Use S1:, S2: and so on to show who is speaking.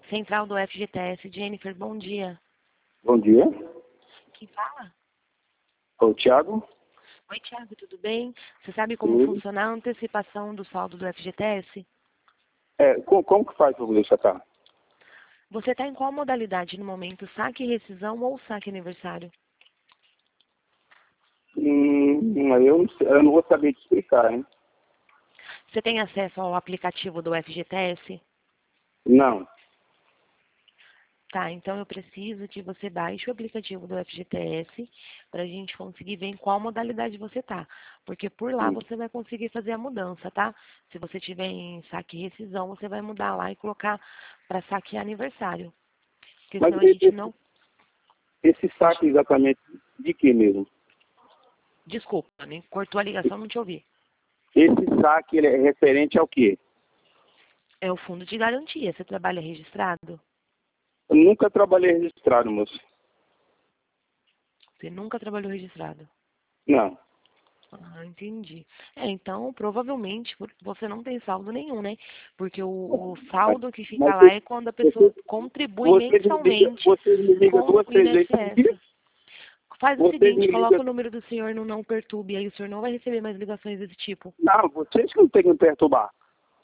S1: Central do FGTS. Jennifer, bom dia.
S2: Bom dia.
S1: Quem fala?
S2: O Thiago.
S1: Oi, Thiago, tudo bem? Você sabe como
S2: Sim.
S1: funciona a antecipação do saldo do FGTS?
S2: Como que faz para poder sacar?
S1: Você está em qual modalidade no momento? Saque rescisão ou saque aniversário?
S2: Eu não vou saber te explicar, hein?
S1: Você tem acesso ao aplicativo do FGTS?
S2: Não.
S1: Tá, então eu preciso que você baixe o aplicativo do FGTS para a gente conseguir ver em qual modalidade você está. Porque por lá você vai conseguir fazer a mudança, tá? Se você tiver em saque e rescisão, você vai mudar lá e colocar para saque aniversário. Porque
S2: Mas
S1: senão a gente não...
S2: esse saque exatamente de que mesmo?
S1: Desculpa, né? Cortou a ligação, não te ouvi.
S2: Esse saque ele é referente ao quê?
S1: É o fundo de garantia. Você trabalha registrado?
S2: Eu nunca trabalhei registrado, moço.
S1: Você nunca trabalhou registrado?
S2: Não.
S1: Ah, entendi. Então, provavelmente, você não tem saldo nenhum, né? Porque o saldo que fica
S2: Mas
S1: lá é quando a pessoa contribui mensalmente
S2: vocês me ligam
S1: com
S2: duas,
S1: o
S2: 3 vezes por dia?
S1: INSS. Faz o
S2: Vocês
S1: seguinte,
S2: me
S1: coloca
S2: ligam...
S1: o número do senhor no Não Perturbe, aí o senhor não vai receber mais ligações desse tipo.
S2: Não, vocês que não têm que me perturbar.